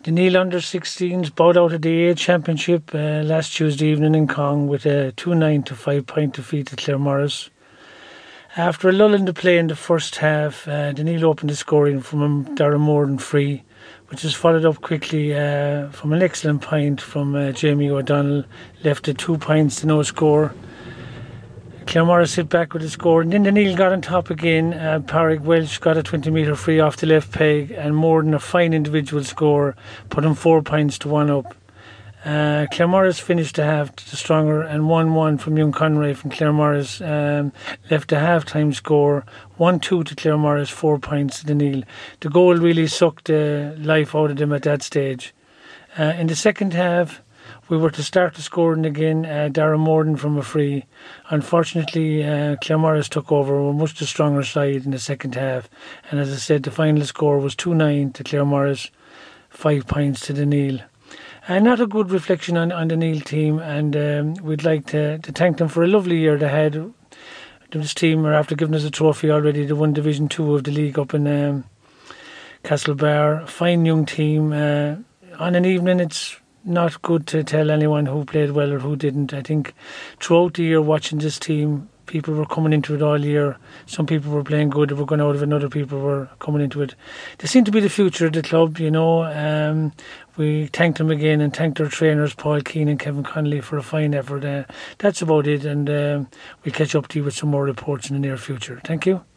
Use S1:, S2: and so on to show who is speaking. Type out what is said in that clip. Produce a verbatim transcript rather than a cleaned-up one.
S1: The Neil under sixteens bowed out of the A Championship uh, last Tuesday evening in Cong with a two nine to five point defeat to Claremorris. After a lull in the play in the first half, uh, the Neil opened the scoring from a Darren Morden free, which was followed up quickly uh, from an excellent point from uh, Jamie O'Donnell, left at two points to no score. Claremorris hit back with a score, and then the Neil got on top again. Uh, Patrick Welch got a twenty metre free off the left peg, and more than a fine individual score, put him four points to one up. Uh, Claremorris finished the half the stronger and one one from Young Conray from Claremorris. Um, left a half-time score, one two to Claremorris, four points to the Neil. The goal really sucked the life out of them at that stage. Uh, in the second half, we were to start the scoring again. Uh, Darren Morden from a free. Unfortunately, uh, Claremorris took over. We were much the stronger side in the second half. And as I said, the final score was two nine to Claremorris, five points to the Neil. And not a good reflection on, on the Neil team. And um, we'd like to, to thank them for a lovely year they had. This team are after giving us a trophy already. They won Division two of the league up in um, Castlebar. Fine young team. Uh, on an evening, it's not good to tell anyone who played well or who didn't. I think throughout the year watching this team, people were coming into it all year. Some people were playing good, they were going out of it, and other people were coming into it. They seem to be the future of the club, you know. Um, we thanked them again and thanked our trainers, Paul Keane and Kevin Connolly, for a fine effort. Uh, that's about it, and um, we'll catch up to you with some more reports in the near future. Thank you.